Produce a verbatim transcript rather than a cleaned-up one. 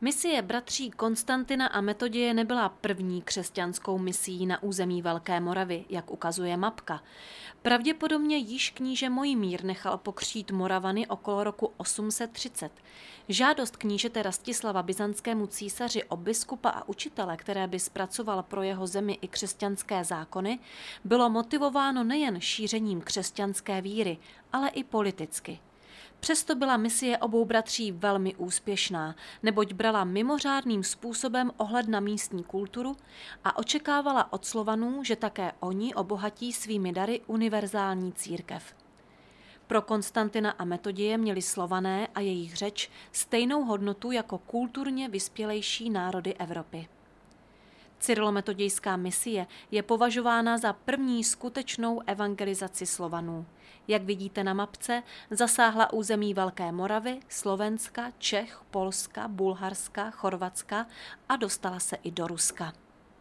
Misie bratří Konstantina a Metoděje nebyla první křesťanskou misií na území Velké Moravy, jak ukazuje mapka. Pravděpodobně již kníže Mojmír nechal pokřtít Moravany okolo roku osm set třicet. Žádost knížete Rastislava byzantskému císaři o biskupa a učitele, které by zpracoval pro jeho zemi i křesťanské zákony, bylo motivováno nejen šířením křesťanské víry, ale i politicky. Přesto byla misie obou bratří velmi úspěšná, neboť brala mimořádným způsobem ohled na místní kulturu a očekávala od Slovanů, že také oni obohatí svými dary univerzální církev. Pro Konstantina a Metoděje měli Slované a jejich řeč stejnou hodnotu jako kulturně vyspělejší národy Evropy. Cyrilometodějská misie je považována za první skutečnou evangelizaci Slovanů. Jak vidíte na mapce, zasáhla území Velké Moravy, Slovenska, Čech, Polska, Bulharska, Chorvatska a dostala se i do Ruska.